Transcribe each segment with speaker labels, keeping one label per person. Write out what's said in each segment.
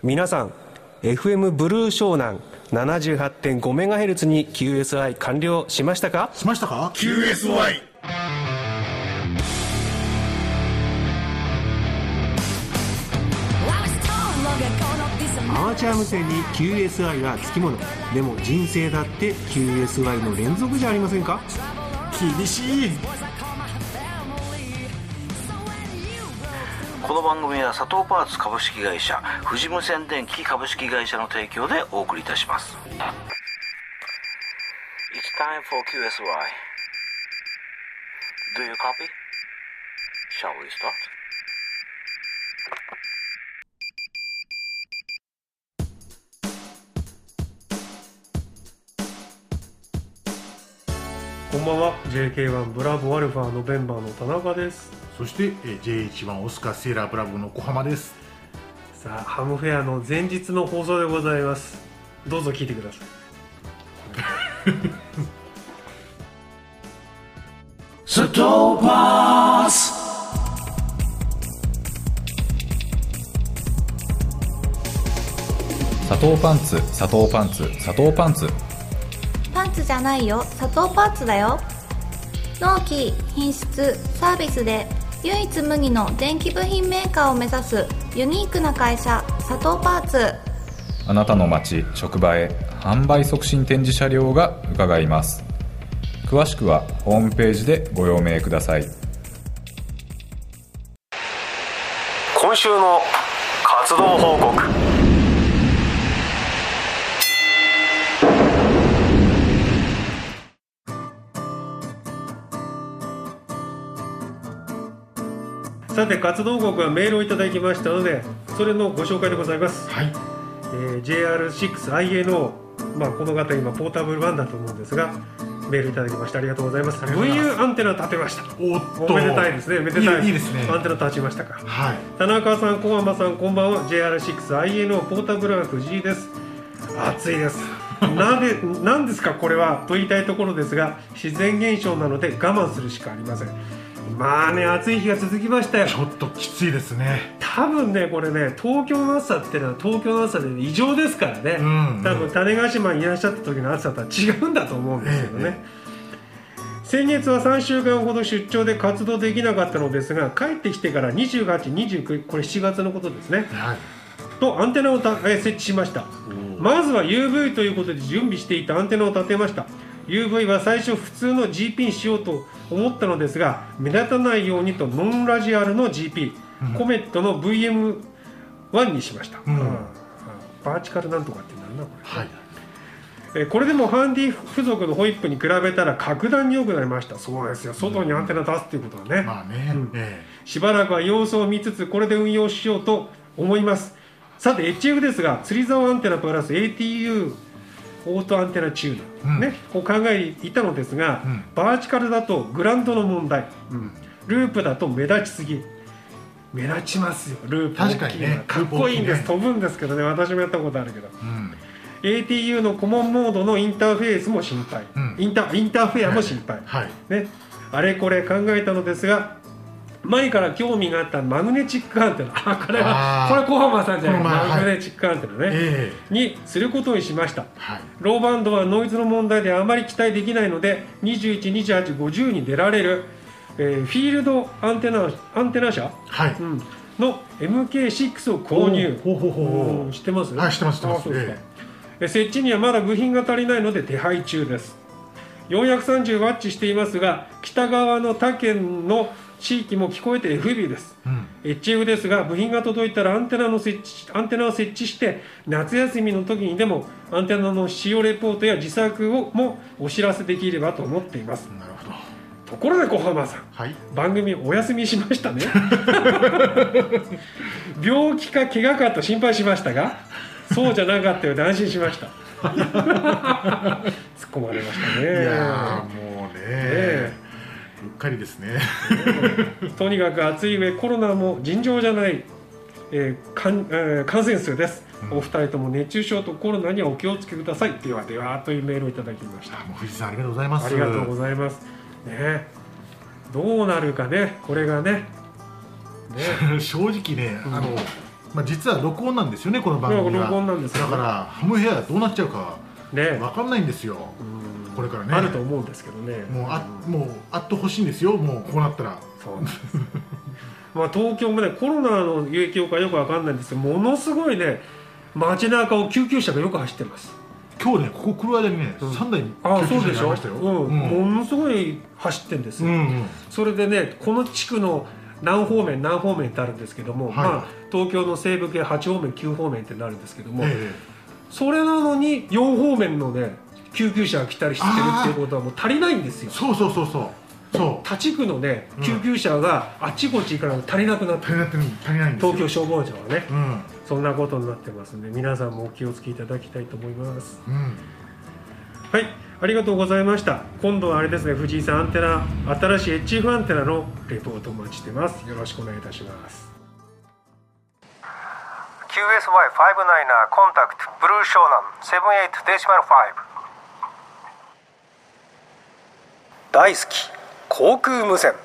Speaker 1: 皆さん FM ブルー湘南 78.5MHz に QSI 完了しましたか？
Speaker 2: QSY。
Speaker 1: アマチュア無線に QSI はつきもの。でも人生だって QSI の連続じゃありませんか？
Speaker 2: 厳しい。
Speaker 3: この番組は佐藤パーツ株式会社、富士無線電機株式会社の提供でお送りいたします。 It's time for QSY. Do you copy? Shall we start?
Speaker 1: こんばんは。 JK1 ブラボーアルファノベンバーの田中です。
Speaker 2: そして J1 オスカーセーラーブラボーの小浜です。
Speaker 1: さあ、ハムフェアの前日の放送でございます。どうぞ聞いてください。
Speaker 2: ストーパース。
Speaker 4: 佐藤パンツ、佐藤パンツ、佐藤パンツ。
Speaker 5: パンツじゃないよ、佐藤パーツだよ。納期、品質、サービスで唯一無二の電気部品メーカーを目指すユニークな会社、佐藤パーツ。
Speaker 4: あなたの街、職場へ販売促進展示車両が伺います。詳しくはホームページでご用命ください。
Speaker 1: 今週の活動報告。さて、活動報告はメールをいただきましたので、それのご紹介でございます。
Speaker 2: はい。
Speaker 1: JR6INO、この方今ポータブル1だと思うんですが、メールいただきましてありがとうございます。VU アンテナ立てました。
Speaker 2: お
Speaker 1: めでたいですね。めでたい。
Speaker 2: いいですね。
Speaker 1: アンテナ立ちましたか。
Speaker 2: はい。
Speaker 1: 田中さん、小浜さん、こんばんは。 JR6INO ポータブル1藤井です。暑いです。なんですかこれはと言いたいところですが、自然現象なので我慢するしかありません。暑い日が続きましたよ。
Speaker 2: ちょっときついですね。
Speaker 1: 多分ね、これね、東京の暑さってのは東京の暑さで異常ですからね、多分種子島にいらっしゃった時の暑さとは違うんだと思うんですけどね、先月は3週間ほど出張で活動できなかったのですが、帰ってきてから28、29、これ7月のことですね、
Speaker 2: はい、
Speaker 1: とアンテナを設置しました。まずは UV ということで準備していたアンテナを立てました。 UV は最初普通の GP にしようと思ったのですが、目立たないようにとノンラジアルの GP、コメットの VM1 にしました、バーチカルなんとかってなんだこれ、これでもハンディ付属のホイップに比べたら格段に良くなりました。そうですよ、外にアンテナ出すっていうことはね、しばらくは様子を見つつこれで運用しようと思います。さて HF ですが、釣り竿アンテナプラス ATU オートアンテナチューナー、こう考えていたのですが、バーチカルだとグランドの問題、ループだと目立ちすぎ。目立ちますよ、ループ大きい。確かにね、かっこいいんです、飛ぶんですけどね、私もやったことあるけど、ATU のコモンモードのインターフェースも心配、インターフェアも心配、あれこれ考えたのですが、前から興味があったマグネチックアンテナ、これ小浜さんじゃない、マグネチックアンテナね、にすることにしました。ローバンドはノイズの問題であまり期待できないので、21、28、50に出られる、フィールドアンテナ車、の MK6 を購入。知ってます？
Speaker 2: はい、知ってます。
Speaker 1: 設置にはまだ部品が足りないので手配中です。430ワッチしていますが、北側の他県の地域も聞こえて FB です、HF ですが、部品が届いたらアンテナを設置して、夏休みの時にでもアンテナの使用レポートや自作をもお知らせできればと思っています。
Speaker 2: なるほど。
Speaker 1: ところで小浜さん、番組お休みしましたね。病気か怪我かと心配しましたが、そうじゃなかったようで安心しました。突っ込まれましたね。
Speaker 2: いやもうね、うっかりですね。
Speaker 1: とにかく暑い上、コロナも尋常じゃない、感染数です、お二人とも熱中症とコロナにはお気をつけください。ではではというメールをいただきました。
Speaker 2: もう藤井さん、ありがとうございます。
Speaker 1: ありがとうございますね。どうなるかね、これがね。
Speaker 2: 正直ね、 まあ、実は録音なんですよね、この番組は。
Speaker 1: 録音なんですよね。
Speaker 2: だからハムヘアどうなっちゃうか
Speaker 1: ね、
Speaker 2: 分かんないんですよ、これからね。
Speaker 1: あると思うんですけどね。
Speaker 2: もうあってほしいんですよ、もうこうなったら。
Speaker 1: そうですまあ東京もね、コロナの影響かよく分かんないんですけど、ものすごいね、街中を救急車がよく走ってます。
Speaker 2: 今日ね、ここ来る間にね、3台救急車がありましたよ。
Speaker 1: ものすごい走ってんですよ、それでね、この地区の何方面ってあるんですけども、
Speaker 2: はい、
Speaker 1: まあ、東京の西部系8方面9方面ってなるんですけども、それなのに4方面のね救急車が来たりしてるっていうことはもう足りないんですよ。
Speaker 2: そう
Speaker 1: 他地区のね救急車があっちこっちから足りなくなってる、
Speaker 2: 足りないんですよ。
Speaker 1: 東京消防庁はね、そんなことになってますんで、皆さんもお気をつけいただきたいと思います、はい、ありがとうございました。今度はあれですね、藤井さん、アンテナ、新しい HF アンテナのレポートお待ちしてます。よろしくお願いいたします。
Speaker 6: QSY599 コンタクトブルー湘南78デシマル5。大好き航空無線。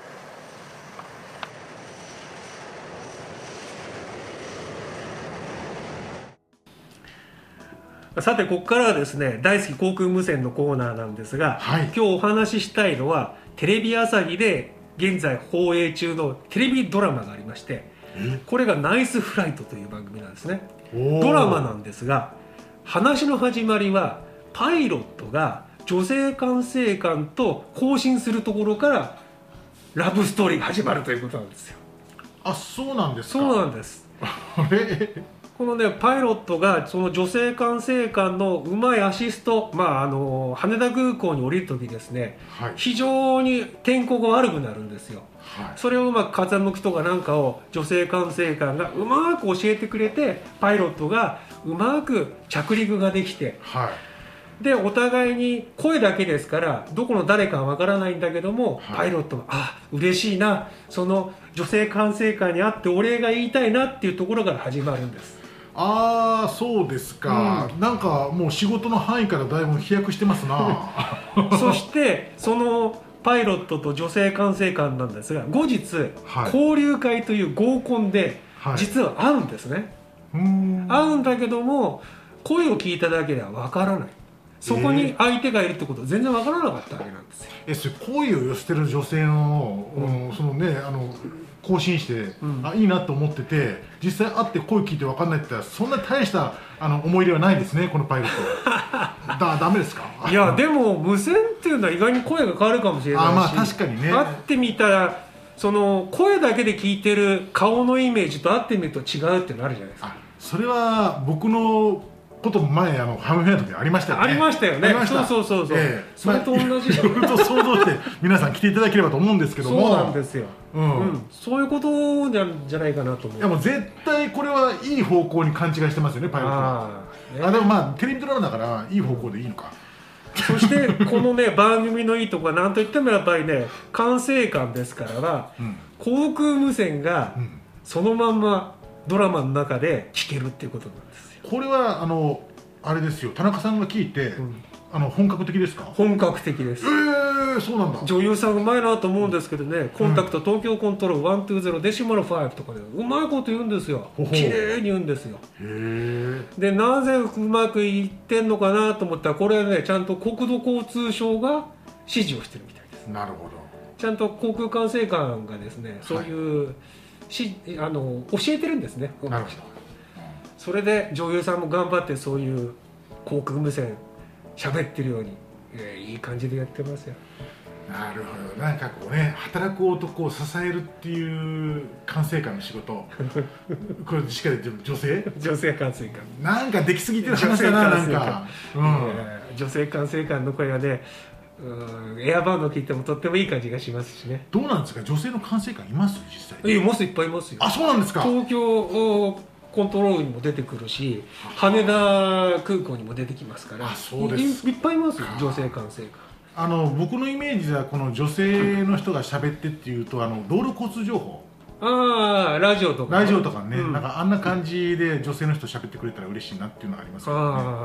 Speaker 1: さて、ここからはですね、大好き航空無線のコーナーなんですが、
Speaker 2: はい、
Speaker 1: 今日お話ししたいのはテレビ朝日で現在放映中のテレビドラマがありまして、これがナイスフライトという番組なんですね。ドラマなんですが、話の始まりはパイロットが女性管制官と交信するところからラブストーリーが始まるということなんですよ。
Speaker 2: あ、そうなんですか。
Speaker 1: そうなんです。このね、パイロットがその女性管制官のうまいアシスト、羽田空港に降りるときですね、非常に天候が悪くなるんですよ、それをうまく風向きとかなんかを女性管制官がうまく教えてくれて、パイロットがうまく着陸ができて、でお互いに声だけですからどこの誰かはわからないんだけども、パイロットは嬉しいな、その女性管制官に会ってお礼が言いたいなっていうところから始まるんです。
Speaker 2: ああ、そうですか、なんかもう仕事の範囲からだいぶ飛躍してますな
Speaker 1: そしてそのパイロットと女性管制官なんですが、後日、交流会という合コンで実は会うんですね、会うんだけども声を聞いただけではわからない、そこに相手がいるってことは全然わからなかったわけなんですよ。
Speaker 2: それ好意を寄せてる女性の、そのね、更新して、いいなと思ってて、実際会って声聞いて分かんないって言ったら、そんな大した思い入れはないですね、このパイロットダメですか。
Speaker 1: いやでも無線っていうのは意外に声が変わるかもしれないし、
Speaker 2: 確かにね、
Speaker 1: 会ってみたらその声だけで聞いてる顔のイメージと会ってみると違うっていうのあるじゃないですか。
Speaker 2: それは僕のことも前ハムフェアの時ありましたよね。
Speaker 1: ありましたよね。そう、それと同じ、
Speaker 2: それと想像して皆さん来ていただければと思うんですけども、
Speaker 1: そうなんですよ、そういうことじゃないかなと思う。
Speaker 2: いやもう絶対これはいい方向に勘違いしてますよね、パイロットは。でもテレビドラマだからいい方向でいいのか。
Speaker 1: そしてこのね番組のいいところは何といってもやっぱりね、管制官ですからは、航空無線がそのまんまドラマの中で聞けるっていうことなんですよ。
Speaker 2: これはあれですよ、田中さんが聞いて、本格的ですか。
Speaker 1: 本格的です。
Speaker 2: そうなんだ。
Speaker 1: 女優さんうまいなと思うんですけどね、コンタクト東京コントロール120デシマル5とかでうまいこと言うんですよ。綺麗に言うんですよ。でなぜうまくいってんのかなと思ったら、これはねちゃんと国土交通省が指示をしてるみたいです。
Speaker 2: なるほど。
Speaker 1: ちゃんと航空管制官がですね、そういう教えてるんですね。
Speaker 2: なるほど。
Speaker 1: それで女優さんも頑張ってそういう航空無線喋ってるように、いい感じでやってますよ。
Speaker 2: なるほど。なんかこうね、働く男を支えるっていう管制官の仕事これしっかり言ってる女性
Speaker 1: 管制官
Speaker 2: なんかできすぎてる話だな。なんか、
Speaker 1: 女性管制官の声がね、エアバンド聞いてもとってもいい感じがしますしね。
Speaker 2: どうなんですか、女性の管制官います実際。
Speaker 1: います、いっぱいいますよ。
Speaker 2: あ、そうなんですか。
Speaker 1: 東京コントロールにも出てくるし、羽田空港にも出てきますから。
Speaker 2: そうです。
Speaker 1: いっぱいいますよ、女性管制官。
Speaker 2: 僕のイメージではこの女性の人が喋ってっていうと、道路交通情報、
Speaker 1: ラジオとか
Speaker 2: ね、なんかあんな感じで女性の人喋ってくれたら嬉しいなっていうのがありますけどね。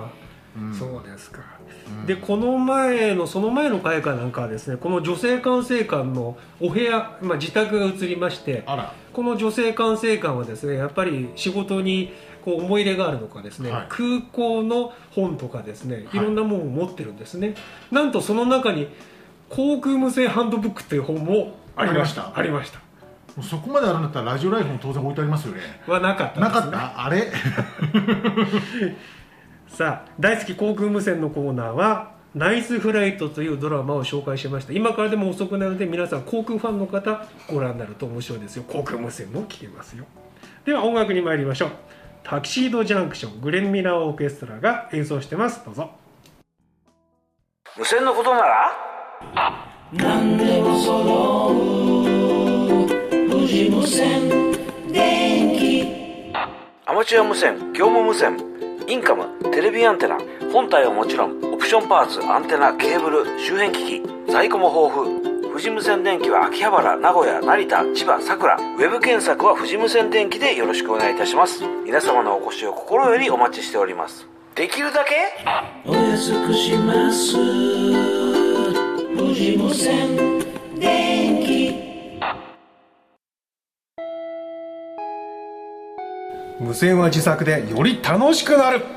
Speaker 1: そうですか、でその前の回かなんかはですね、この女性管制官のお部屋、自宅が移りまして、この女性管制官はですね、やっぱり仕事にこう思い入れがあるのかですね、空港の本とかですね、いろんなものを持ってるんですね、なんとその中に航空無線ハンドブックという本もありました。
Speaker 2: そこまであるんだったらラジオライフも当然置いてありますよね。
Speaker 1: はなかったですね。
Speaker 2: なかったあれ
Speaker 1: さあ、大好き航空無線のコーナーはナイスフライトというドラマを紹介しました。今からでも遅くなるので、皆さん航空ファンの方ご覧になると面白いですよ。航空無線も聞けますよ。では音楽に参りましょう。タキシードジャンクション、グレン・ミラーオーケストラが演奏してます。どうぞ。
Speaker 3: 無線のことなら何でも揃う富士無線電気。アマチュア無線、業務無線、インカム、テレビアンテナ、本体はもちろんオプションパーツ、アンテナ、ケーブル、周辺機器、在庫も豊富。富士無線電機は秋葉原、名古屋、成田、千葉、佐倉。ウェブ検索は富士無線電機でよろしくお願いいたします。皆様のお越しを心よりお待ちしております。できるだけお安くします。富士無線電機。
Speaker 1: 無線は自作でより楽しくなる。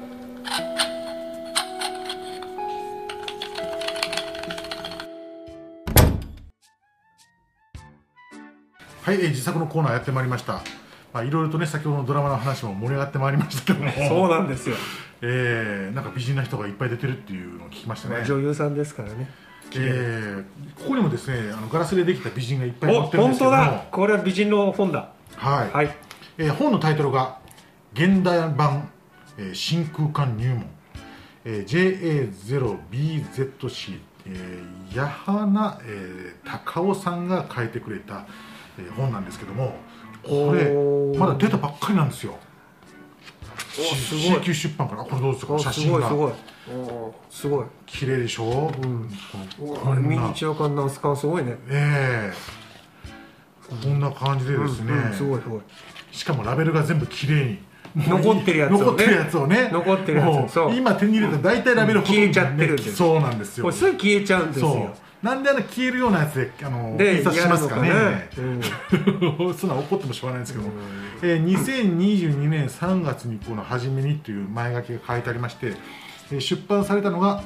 Speaker 2: はい、自作のコーナーやってまいりました。いろいろとね、先ほどのドラマの話も盛り上がってまいりましたけども、
Speaker 1: そうなんですよ。
Speaker 2: なんか美人な人がいっぱい出てるっていうのを聞きましたね。
Speaker 1: 女優さんですからね。
Speaker 2: ここにもですね、ガラスでできた美人がいっぱい載ってるんですけども、
Speaker 1: 本当だ、これは美人の本だ。
Speaker 2: はい、本のタイトルが現代版、真空管入門、JA0BZC、矢花、隆夫さんが書いてくれた、本なんですけども、これまだ出たばっかりなんですよ。C 級出版から。これどうですか、写真が
Speaker 1: すごい
Speaker 2: 綺麗でしょ。
Speaker 1: ミニチュア感なんすか、すごいね。
Speaker 2: こんな感じでですね、
Speaker 1: すごいすごい。
Speaker 2: しかもラベルが全部綺麗に
Speaker 1: 残ってるやつをね。
Speaker 2: 今手に入れたら大体ラベル
Speaker 1: 消えちゃってるんです。
Speaker 2: そうなんですよ。
Speaker 1: これすぐ消えちゃうんですよ。
Speaker 2: なんで消えるようなやつで印刷しますかね。そんな怒ってもしょうがないんですけども、2022年3月にこの初めにという前書きが書いてありまして、出版されたのが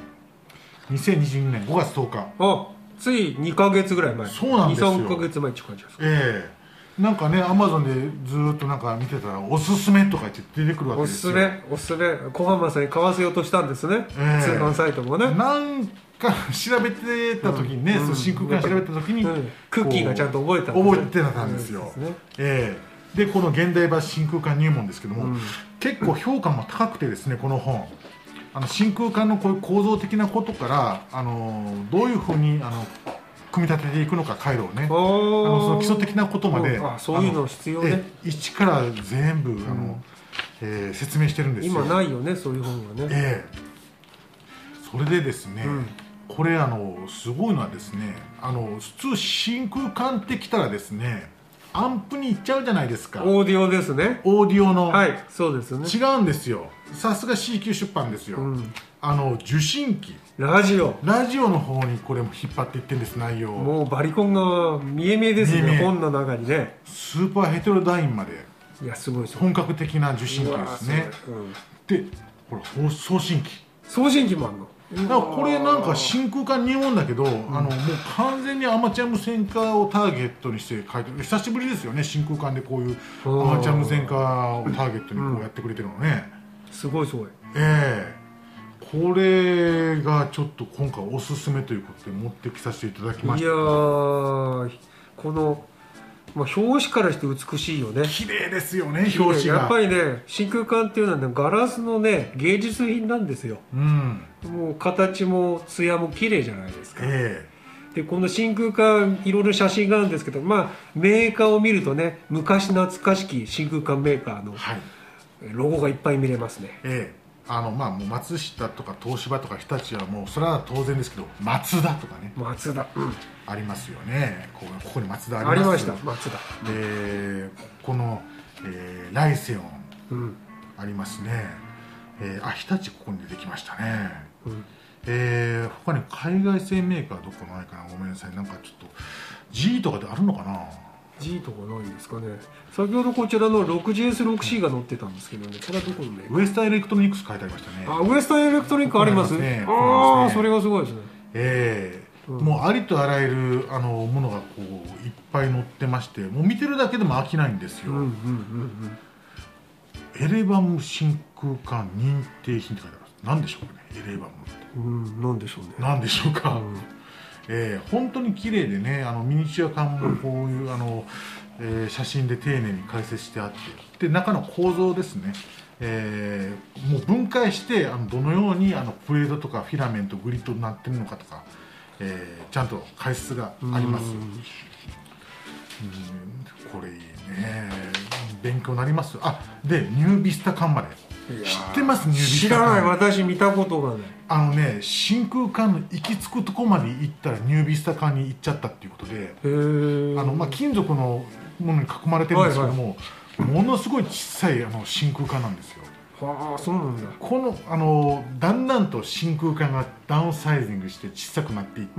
Speaker 2: 2022年5月10日。
Speaker 1: つい2ヶ月ぐらい前。
Speaker 2: そうなんですよ。
Speaker 1: 2,3 ヶ月前って感じですか。
Speaker 2: なんかね、アマゾンでずっとなんか見てたらおすすめとか言って出てくるわけですよ。
Speaker 1: おすすめ小浜さんに買わせようとしたんですね、通販サイトもね。
Speaker 2: なんか調べてた時にね、真空管調べた時に、
Speaker 1: クッキーがちゃんと覚えて
Speaker 2: たんですよ。でこの現代版真空管入門ですけども、結構評価も高くてですね、この本真空管のこういう構造的なことから、どういうふうに組み立てていくのか、回路をね、その基礎的なことまで、
Speaker 1: そういうの必要ね。
Speaker 2: 一から全部説明してるんですよ。
Speaker 1: 今ないよね、そういう本はね。
Speaker 2: それでですね、これすごいのはですね、普通真空管ってきたらですね、アンプに行っちゃうじゃないですか。
Speaker 1: オーディオですね。
Speaker 2: オーディオの、
Speaker 1: そうですね。
Speaker 2: 違うんですよ。さすが C 級出版ですよ。受信機、
Speaker 1: ラジオ
Speaker 2: の方にこれも引っ張っていってるんです、内容。
Speaker 1: もうバリコンが見え見えですね、本の中にね。
Speaker 2: スーパーヘテロダインまで、
Speaker 1: いやすごい
Speaker 2: 本格的な受信機ですね。で、これ送信機もあるの。だからこれなんか真空管入門だけど、もう完全にアマチュア無線化をターゲットにして書いてる。久しぶりですよね、真空管でこういうアマチュア無線化をターゲットにこうやってくれてるのね。すごい。これがちょっと今回おすすめということで持ってきさせていただきました。いやー、この、表紙からして美しいよね。綺麗ですよね、表紙が。やっぱりね、真空管っていうのはね、ガラスのね、芸術品なんですよ。もう形も艶も綺麗じゃないですか。でこの真空管、いろいろ写真があるんですけど、メーカーを見るとね、昔懐かしき真空管メーカーのロゴがいっぱい見れますね。もう松下とか東芝とか日立はもうそれは当然ですけど、マツダとかね、ありますよね。ここにマツダあります。ありました、マツダ。この、ライセオン、ありますね。 日立ここに出てきましたね、他に海外製メーカーどこないかな、ごめんなさい、なんかちょっと G とかであるのかな。
Speaker 1: G とかないですかね。先ほどこちらの 6GS6C が載ってたんですけどね、これはどこのメーカー。
Speaker 2: ウエスタンエレクトロニクス書いてありましたね。
Speaker 1: ウエスタンエレクトロニックありますね。それがすごいですね。
Speaker 2: もうありとあらゆるものがこういっぱい載ってまして、もう見てるだけでも飽きないんですよ。エレバム真空管認定品って書いてあります。何でしょうかね、エレバムって。
Speaker 1: 何でしょうね。
Speaker 2: 何でしょうか。本当に綺麗でね、ミニチュア管もこういう写真で丁寧に解説してあって、で中の構造ですね、もう分解してどのようにプレートとかフィラメントグリッドになってるのかとか、ちゃんと解説があります。これいいね、勉強になります。でニュービスタ管まで知ってます？ニュービスタ管。
Speaker 1: 知らない。私見たことがない。
Speaker 2: 真空管の行き着くとこまで行ったらニュービスタ管に行っちゃったっていうことで、金属のものに囲まれてるんですけども、ものすごい小さい真空管なんですよ。
Speaker 1: そうなんだ。
Speaker 2: このだんだんと真空管がダウンサイジングして小さくなっていって、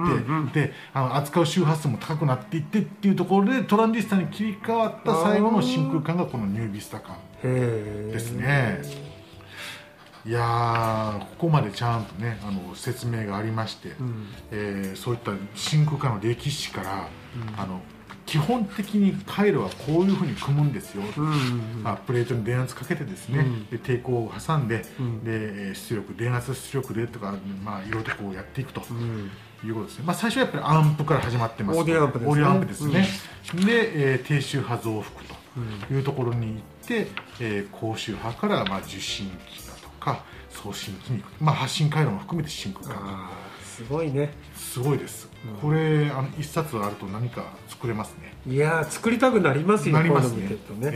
Speaker 2: で扱う周波数も高くなっていってっていうところでトランジスタに切り替わった最後の真空管がこのニュービスタ管ですね。いやここまでちゃんとね説明がありまして、そういった真空管の歴史から、基本的に回路はこういうふうに組むんですよ、プレートに電圧かけてですね、で抵抗を挟んで、で出力、電圧出力でとか、いろいろとこうやっていくということですね。最初はやっぱりアンプから始まってます。
Speaker 1: オーディオアンプですね。
Speaker 2: オーディオアンプですね。で、低周波増幅というところに行って、高周波から受信機だとか送信機に行く、発信回路も含めて真空管。
Speaker 1: すごいね。
Speaker 2: すごいです。これ一冊あると何か作れますね。
Speaker 1: いや作りたくなりますよ。
Speaker 2: なりますね。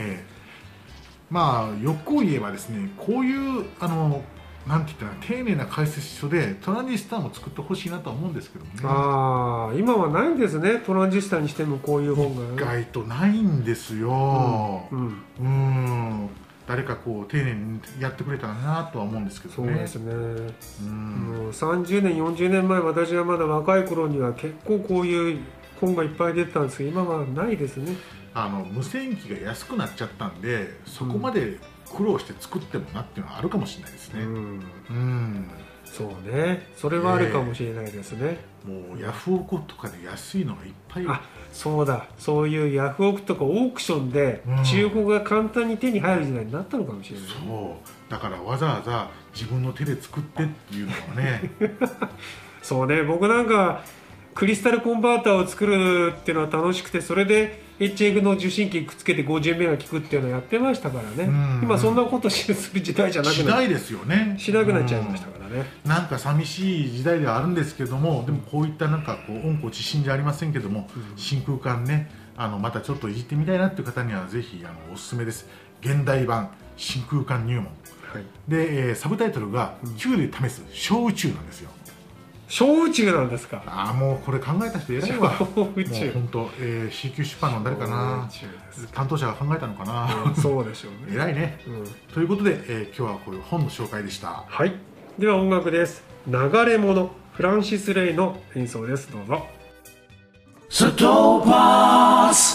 Speaker 2: 欲を言えばですね、こういうなんて言ったら丁寧な解説書でトランジスタも作ってほしいなとは思うんですけどもね。
Speaker 1: 今はないんですね。トランジスタにしてもこういう本が
Speaker 2: 意外とないんですよ。誰かこう丁寧にやってくれたらなとは思うんですけどね。
Speaker 1: そうですね。もう30年40年前、私がまだ若い頃には結構こういう本がいっぱい出てたんですけど、今はないですね。
Speaker 2: 無線機が安くなっちゃったんで、そこまで苦労して作ってもなっていうのはあるかもしれないですね。
Speaker 1: そうね、それはあるかもしれないですね。
Speaker 2: もうヤフオクとかで安いのがいっぱい。
Speaker 1: そうだ、そういうヤフオクとかオークションで中古が簡単に手に入る時代になったのかもしれない、
Speaker 2: そうだからわざわざ自分の手で作ってっていうのはね
Speaker 1: そうね、僕なんかクリスタルコンバーターを作るっていうのは楽しくて、それで HF の受信機くっつけて50メガ聞くっていうのをやってましたからね。今そんなことする時代じゃなくなっ
Speaker 2: 時代ですよね。
Speaker 1: しなくなっちゃいましたからね。
Speaker 2: なんか寂しい時代ではあるんですけども、でもこういったなんかこう温故知新じゃありませんけども、真空管ね、またちょっといじってみたいなっていう方にはぜひおすすめです。現代版真空管入門、で、サブタイトルがQで試す小宇宙なんですよ。
Speaker 1: 小宇宙なんですか。
Speaker 2: もうこれ考えた人偉いわ。
Speaker 1: 小宇宙、
Speaker 2: 本当、CQ 出版の誰かな、担当者が考えたのかな。
Speaker 1: そうでしょうね。
Speaker 2: 偉いね。ということで、今日はこういう本の紹介でした。
Speaker 1: はい。では音楽です。流れ物、フランシス・レイの演奏です。どうぞ。
Speaker 3: サトーパス。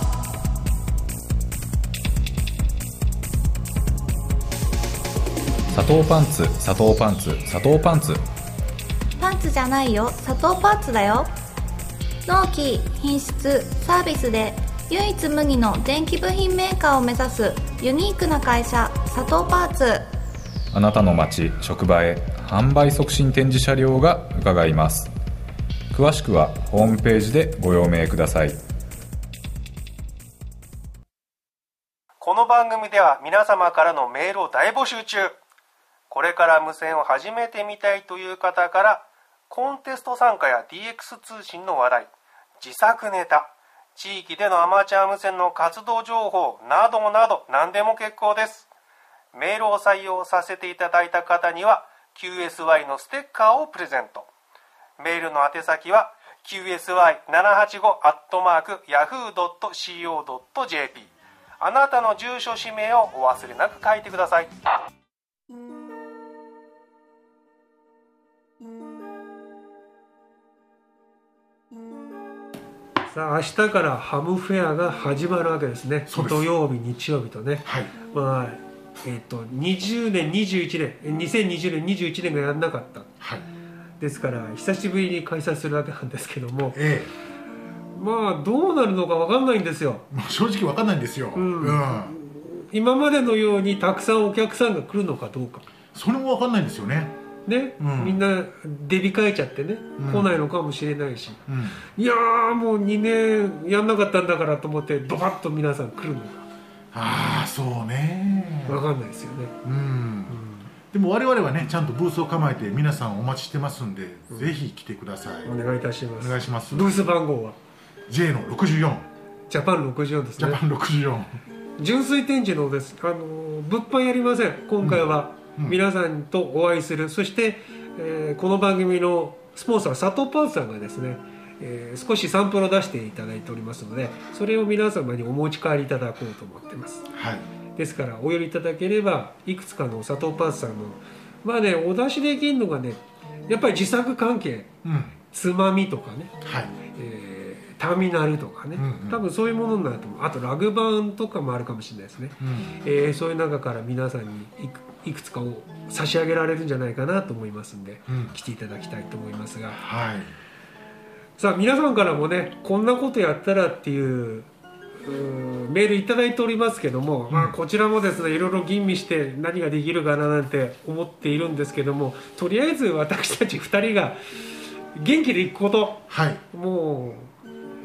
Speaker 4: 砂糖パンツ、砂糖パンツ、砂糖パンツ。
Speaker 5: パンツじゃないよ、砂糖パーツだよ。納期、品質、サービスで唯一無二の電気部品メーカーを目指すユニークな会社、砂糖パーツ。
Speaker 4: あなたの街、職場へ販売促進展示車両が伺います。詳しくはホームページでご用命ください。
Speaker 6: この番組では皆様からのメールを大募集中。これから無線を始めてみたいという方から、コンテスト参加や DX 通信の話題、自作ネタ、地域でのアマチュア無線の活動情報などなど何でも結構です。メールを採用させていただいた方には QSY のステッカーをプレゼント。メールの宛先は qsy785@yahoo.co.jp。 あなたの住所氏名をお忘れなく書いてください。
Speaker 1: さあ明日からハムフェアが始まるわけですね。土曜日日曜日とね、
Speaker 2: はい、
Speaker 1: まあ20年21年2020年21年がやらなかった、
Speaker 2: はい、
Speaker 1: ですから久しぶりに開催するわけなんですけども、まあどうなるのか分かんないんですよ。
Speaker 2: 正直分かんないんですよ、
Speaker 1: 今までのようにたくさんお客さんが来るのかどうか、
Speaker 2: それも分かんないんですよね。
Speaker 1: みんな出控えちゃってね、来ないのかもしれないし、いやーもう2年やんなかったんだからと思ってドバッと皆さん来るのか、
Speaker 2: そうね、
Speaker 1: 分かんないですよね。
Speaker 2: でも我々はねちゃんとブースを構えて皆さんお待ちしてますんで、ぜひ来てください。
Speaker 1: お願いいたします。
Speaker 2: お願いします。
Speaker 1: ブース番号は
Speaker 2: J の64、
Speaker 1: ジャパン64ですね。
Speaker 2: ジャパン64、
Speaker 1: 純粋展示のです、物販やりません今回は。皆さんとお会いする、そして、この番組のスポンサー佐藤パーツさんがですね、少しサンプルを出していただいておりますので、それを皆様にお持ち帰りいただこうと思ってます、ですからお寄りいただければいくつかの佐藤パーツさんのまあねお出しできるのがね、やっぱり自作関係、つまみとかね、ターミナルとかね、多分そういうものになると思う。あとラグ版とかもあるかもしれないですね、そういう中から皆さんにいくつかを差し上げられるんじゃないかなと思いますんで、来ていただきたいと思いますが、さあ皆さんからもねこんなことやったらっていうメールいただいておりますけども、こちらもですねいろいろ吟味して何ができるかななんて思っているんですけども、とりあえず私たち2人が元気でいくこと、もう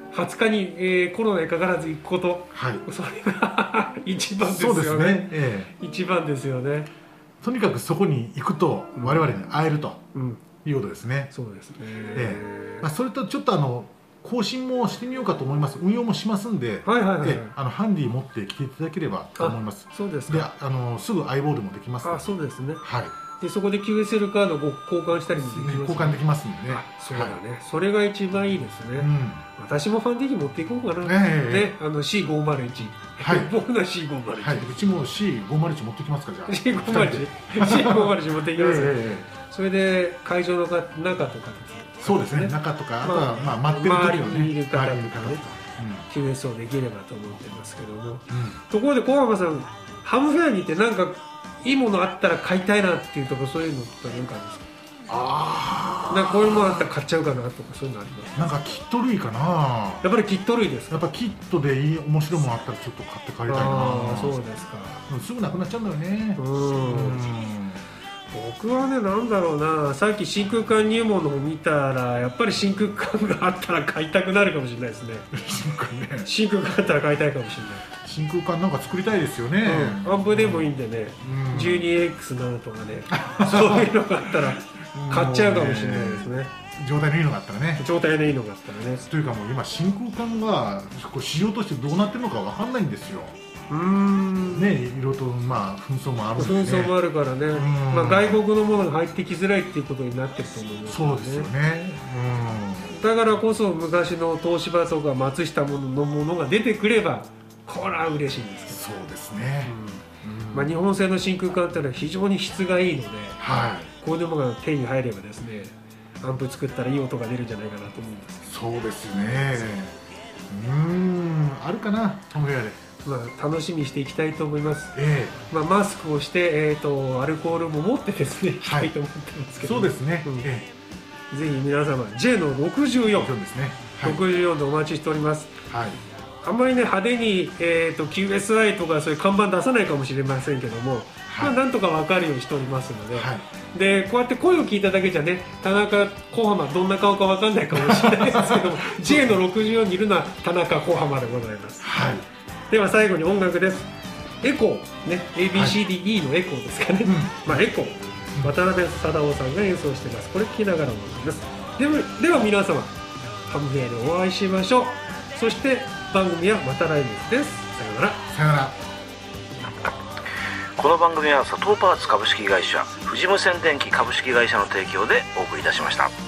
Speaker 1: 20日に、コロナにかからず行くこと、それが一番ですよね。そうですね、一番ですよね。
Speaker 2: とにかくそこに行くと我々に会えるということですね。
Speaker 1: そうですね。
Speaker 2: それとちょっと更新もしてみようかと思います。運用もしますんで、ハンディ持って来ていただければと思います。
Speaker 1: そうです
Speaker 2: か。ですぐアイボールもできます。
Speaker 1: そうですね。でそこで QSL カードを交換したりもできます、
Speaker 2: 交換できますんでね。
Speaker 1: そうだね、それが一番いいですね。私もファンディギ持っていこうかな、C501、僕の C501、
Speaker 2: うちも C501 持ってきますか。じゃあ
Speaker 1: C501 持ってきます。それで会場の中とか
Speaker 2: そうですね、中とか、あとは待ってる
Speaker 1: 周りにいる方とかね、QS をできればと思ってますけども、ところで小浜さん、ハムフェアに行ってなんかいいものあったら買いたいなっていうところ、そういうのって何かあるんですか。なんかこういうものあったら買っちゃうかなとか、そういうのあります。
Speaker 2: なんかキット類かな。
Speaker 1: やっぱりキット類ですか。
Speaker 2: やっぱキットでいい面白いものあったらちょっと買って帰りたいな。
Speaker 1: そうですか。
Speaker 2: すぐなくなっちゃうんだよね。
Speaker 1: 僕はね、なんだろうな、さっき真空管入門のを見たらやっぱり真空管があったら買いたくなるかもしれないですね。真空管あったら買いたいかもしれない。
Speaker 2: 真空管なんか作りたいですよね。
Speaker 1: アンプでもいいんでね、12X7 とかね、そういうのがあったら買っちゃうかもしれないですね。
Speaker 2: 状態のいいのがあったらね。
Speaker 1: 状態のいいのがあったらね。
Speaker 2: というかもう今真空管が市場としてどうなってるのかわかんないんですよ。ね、いろいろと紛争もあるんでね。
Speaker 1: 紛争もあるからね、外国のものが入ってきづらいっていうことになってると思います。
Speaker 2: そうですよね。
Speaker 1: だからこそ昔の東芝とか松下のものが出てくればこれは嬉しいんですけど。
Speaker 2: そうですね。
Speaker 1: 日本製の真空管っていうのは非常に質がいいので、こういうものが手に入ればですね、アンプ作ったらいい音が出るんじゃないかなと思います。
Speaker 2: そうですよね。あるかな、ハムフェアで。
Speaker 1: 楽しみにしていきたいと思います。マスクをして、アルコールも持ってですね、いきたいと思ってますけど、
Speaker 2: そうですね。
Speaker 1: ぜひ皆様 J の64
Speaker 2: ですね。
Speaker 1: 64でお待ちしております。あんまりね派手に、QSI とかそういう看板出さないかもしれませんけども、なんとか分かるようにしておりますので、でこうやって声を聞いただけじゃね、田中小浜どんな顔か分かんないかもしれないですけどもJ の64にいるのは田中小浜でございます。では最後に音楽です。エコーね、ABCDE のエコーですかね、エコー、渡辺貞夫さんが演奏しています。これ聴きながら思います。では皆様、ハムフェアでお会いしましょう。そして番組はまた来月です。さようなら。
Speaker 2: さようなら。
Speaker 3: この番組は佐藤パーツ株式会社、富士無線電機株式会社の提供でお送りいたしました。